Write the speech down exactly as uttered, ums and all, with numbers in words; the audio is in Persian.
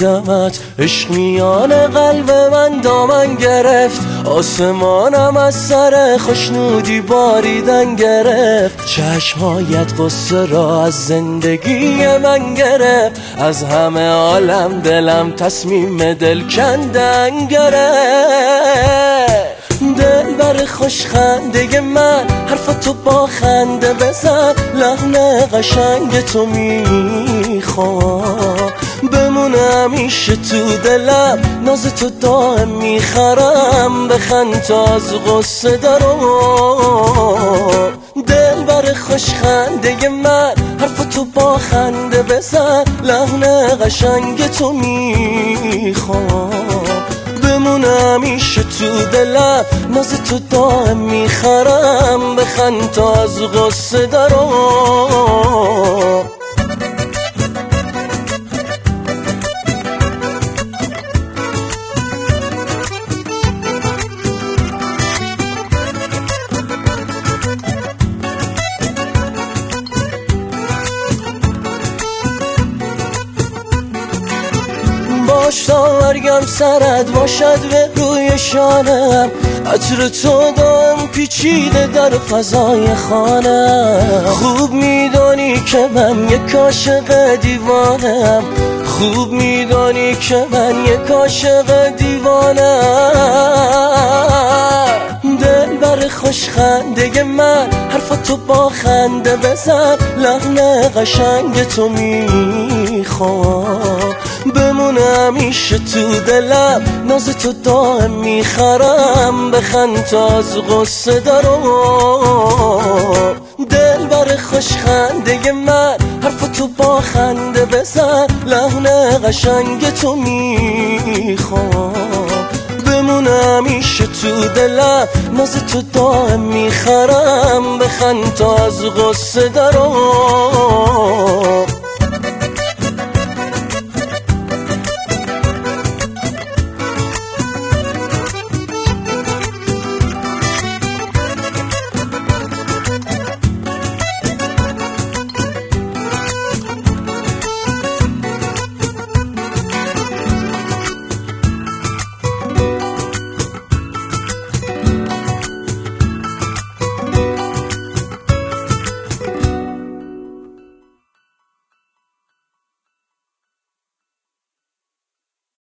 دیدمت عشق میان قلب من دامن گرفت، آسمانم از سر خوشنودی باریدن گرفت، چشمایت قصه را از زندگی من گرفت، از همه عالم دلم تصمیم دل کندن گرفت. دل بر خوش خنده من حرفتو با خنده بزن، لحن قشنگ تو میخوام بمونه همیشه تو دلم، ناز تو دائم میخرم بخند تا از غصه دارم. دل بر خوش خنده من حرفتو با خنده بزن، لحن قشنگ تو میخوام بمونه همیشه تو دلم، ناز تو دائم میخرم بخند تا از غصه دارم. باش تا مرگم سرت باشد به روی شانم، عطر تو دام پیچیده در فضای خانم. خوب میدانی که من یک عاشق دیوانم، خوب میدانی که من یک عاشق دیوانم. دل بر خوش خنده من حرفتو با خنده بزن، لحن قشنگ تو میخوام بمونه همیشه تو دلم، ناز تو دائم میخرم بخند تا از غصه دارم. دل بر خوش خنده من حرفتو با خنده بزن، لحن قشنگ تو میخوام بمونه همیشه تو دلم، ناز تو دائم میخرم بخند تا از غصه دارم.